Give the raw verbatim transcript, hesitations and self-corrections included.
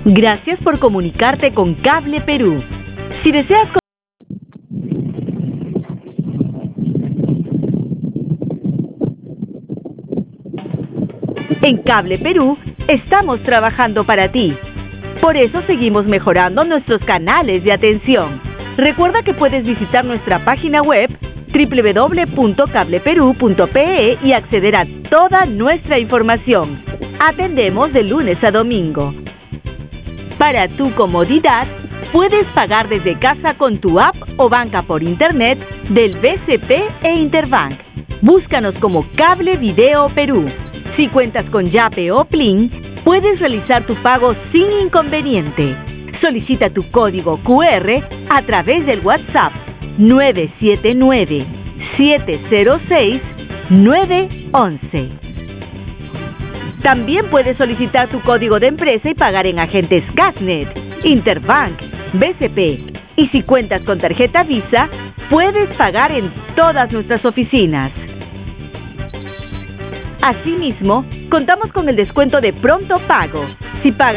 Gracias por comunicarte con Cable Perú. Si deseas En Cable Perú estamos trabajando para ti. Por eso seguimos mejorando nuestros canales de atención. Recuerda que puedes visitar nuestra página web doble u doble u doble u punto cable perú punto pe e y acceder a toda nuestra información. Atendemos de lunes a domingo. Para tu comodidad, puedes pagar desde casa con tu app o banca por internet del B C P e Interbank. Búscanos como Cable Video Perú. Si cuentas con Yape o Plin, puedes realizar tu pago sin inconveniente. Solicita tu código cu erre a través del WhatsApp nueve siete nueve, siete cero seis, nueve once. También puedes solicitar tu código de empresa y pagar en agentes Gasnet, Interbank, B C P. Y si cuentas con tarjeta Visa, puedes pagar en todas nuestras oficinas. Asimismo, contamos con el descuento de Pronto Pago. Si pagas